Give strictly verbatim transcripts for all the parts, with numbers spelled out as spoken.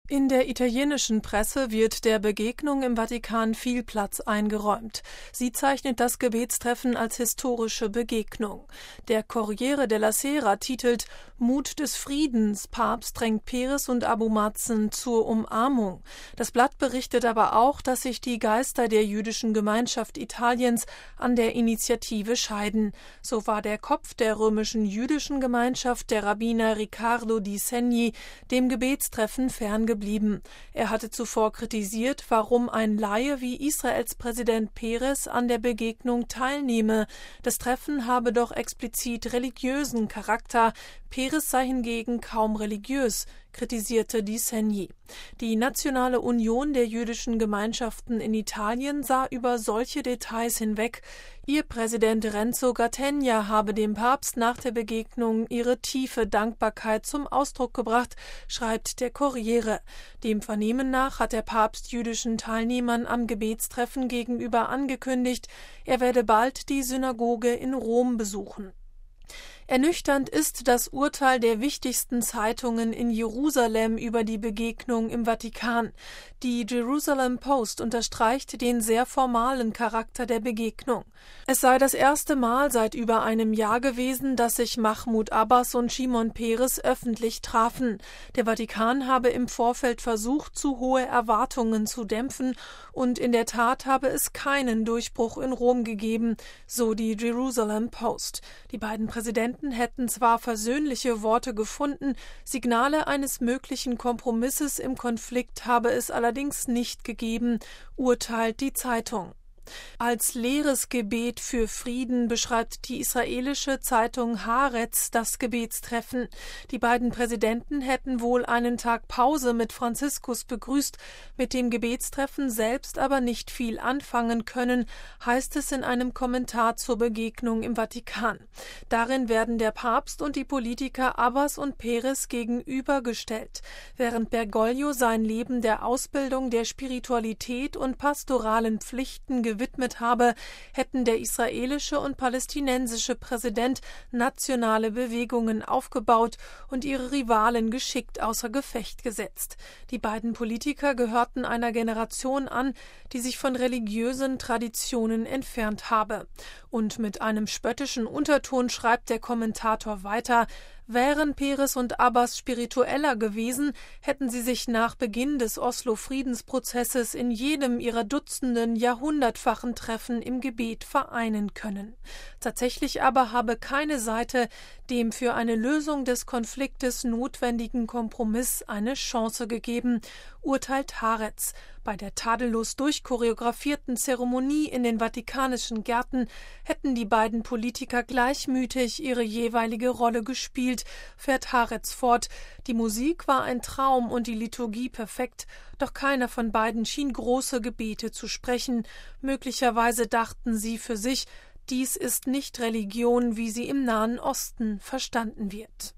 In der italienischen Presse wird der Begegnung im Vatikan viel Platz eingeräumt. Sie zeichnet das Gebetstreffen als historische Begegnung. Der Corriere della Sera titelt »Mut des Friedens, Papst drängt Peres und Abu Mazen zur Umarmung«. Das Blatt berichtet aber auch, dass sich die Geister der jüdischen Gemeinschaft Italiens an der Initiative scheiden. So war der Kopf der römischen jüdischen Gemeinschaft, der Rabbiner Riccardo Di Segni, dem Gebetstreffen ferngeblieben. Er hatte zuvor kritisiert, warum ein Laie wie Israels Präsident Peres an der Begegnung teilnehme. Das Treffen habe doch explizit religiösen Charakter. Peres sei hingegen kaum religiös, kritisierte Di Segni. Die Nationale Union der jüdischen Gemeinschaften in Italien sah über solche Details hinweg. Ihr Präsident Renzo Gattegna habe dem Papst nach der Begegnung ihre tiefe Dankbarkeit zum Ausdruck gebracht, schreibt der Corriere. Dem Vernehmen nach hat der Papst jüdischen Teilnehmern am Gebetstreffen gegenüber angekündigt, er werde bald die Synagoge in Rom besuchen. Ernüchternd ist das Urteil der wichtigsten Zeitungen in Jerusalem über die Begegnung im Vatikan. Die Jerusalem Post unterstreicht den sehr formalen Charakter der Begegnung. Es sei das erste Mal seit über einem Jahr gewesen, dass sich Mahmoud Abbas und Shimon Peres öffentlich trafen. Der Vatikan habe im Vorfeld versucht, zu hohe Erwartungen zu dämpfen, und in der Tat habe es keinen Durchbruch in Rom gegeben, so die Jerusalem Post. Die beiden Präsidenten hätten zwar versöhnliche Worte gefunden, Signale eines möglichen Kompromisses im Konflikt habe es allerdings nicht gegeben, urteilt die Zeitung. Als leeres Gebet für Frieden beschreibt die israelische Zeitung Haaretz das Gebetstreffen. Die beiden Präsidenten hätten wohl einen Tag Pause mit Franziskus begrüßt, mit dem Gebetstreffen selbst aber nicht viel anfangen können, heißt es in einem Kommentar zur Begegnung im Vatikan. Darin werden der Papst und die Politiker Abbas und Peres gegenübergestellt. Während Bergoglio sein Leben der Ausbildung der Spiritualität und pastoralen Pflichten gewidmet habe, hätten der israelische und palästinensische Präsident nationale Bewegungen aufgebaut und ihre Rivalen geschickt außer Gefecht gesetzt. Die beiden Politiker gehörten einer Generation an, die sich von religiösen Traditionen entfernt habe. Und mit einem spöttischen Unterton schreibt der Kommentator weiter: Wären Peres und Abbas spiritueller gewesen, hätten sie sich nach Beginn des Oslo-Friedensprozesses in jedem ihrer dutzenden, jahrhundertfachen Treffen im Gebet vereinen können. Tatsächlich aber habe keine Seite dem für eine Lösung des Konfliktes notwendigen Kompromiss eine Chance gegeben, urteilt Haaretz. Bei der tadellos durchchoreografierten Zeremonie in den vatikanischen Gärten hätten die beiden Politiker gleichmütig ihre jeweilige Rolle gespielt, fährt Haaretz fort. Die Musik war ein Traum und die Liturgie perfekt, doch keiner von beiden schien große Gebete zu sprechen. Möglicherweise dachten sie für sich, dies ist nicht Religion, wie sie im Nahen Osten verstanden wird.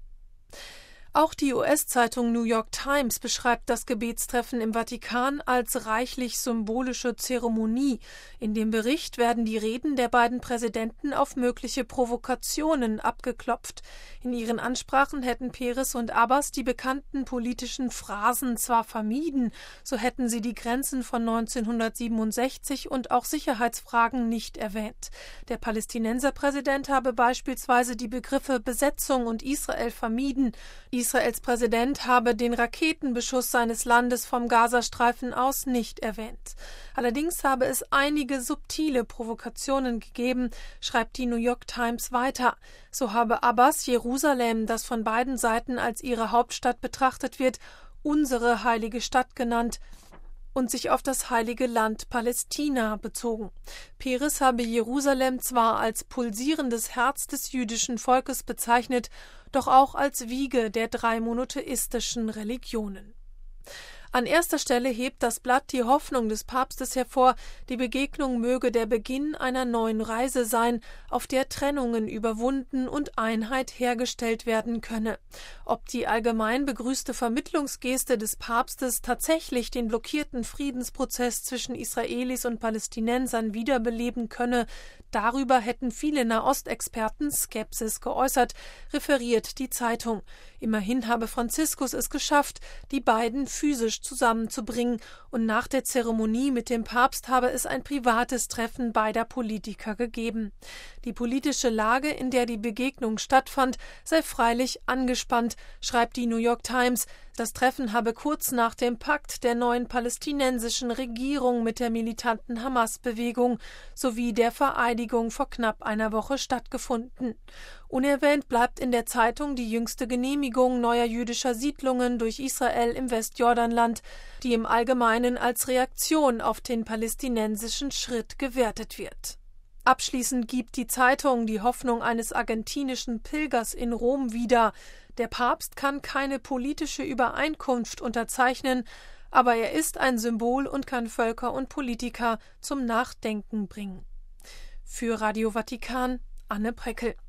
Auch die U S-Zeitung New York Times beschreibt das Gebetstreffen im Vatikan als reichlich symbolische Zeremonie. In dem Bericht werden die Reden der beiden Präsidenten auf mögliche Provokationen abgeklopft. In ihren Ansprachen hätten Peres und Abbas die bekannten politischen Phrasen zwar vermieden, so hätten sie die Grenzen von neunzehnhundertsiebenundsechzig und auch Sicherheitsfragen nicht erwähnt. Der Palästinenserpräsident habe beispielsweise die Begriffe Besetzung und Israel vermieden. Israels Präsident habe den Raketenbeschuss seines Landes vom Gazastreifen aus nicht erwähnt. Allerdings habe es einige subtile Provokationen gegeben, schreibt die New York Times weiter. So habe Abbas Jerusalem, das von beiden Seiten als ihre Hauptstadt betrachtet wird, unsere heilige Stadt genannt und sich auf das heilige Land Palästina bezogen. Peres habe Jerusalem zwar als pulsierendes Herz des jüdischen Volkes bezeichnet, doch auch als Wiege der drei monotheistischen Religionen. An erster Stelle hebt das Blatt die Hoffnung des Papstes hervor, die Begegnung möge der Beginn einer neuen Reise sein, auf der Trennungen überwunden und Einheit hergestellt werden könne. Ob die allgemein begrüßte Vermittlungsgeste des Papstes tatsächlich den blockierten Friedensprozess zwischen Israelis und Palästinensern wiederbeleben könne, darüber hätten viele Nahostexperten Skepsis geäußert, referiert die Zeitung. Immerhin habe Franziskus es geschafft, die beiden physisch zusammenzubringen, und nach der Zeremonie mit dem Papst habe es ein privates Treffen beider Politiker gegeben. Die politische Lage, in der die Begegnung stattfand, sei freilich angespannt, schreibt die New York Times. Das Treffen habe kurz nach dem Pakt der neuen palästinensischen Regierung mit der militanten Hamas-Bewegung sowie der Vereidigung vor knapp einer Woche stattgefunden. Unerwähnt bleibt in der Zeitung die jüngste Genehmigung neuer jüdischer Siedlungen durch Israel im Westjordanland, die im Allgemeinen als Reaktion auf den palästinensischen Schritt gewertet wird. Abschließend gibt die Zeitung die Hoffnung eines argentinischen Pilgers in Rom wieder. Der Papst kann keine politische Übereinkunft unterzeichnen, aber er ist ein Symbol und kann Völker und Politiker zum Nachdenken bringen. Für Radio Vatikan, Anne Preckel.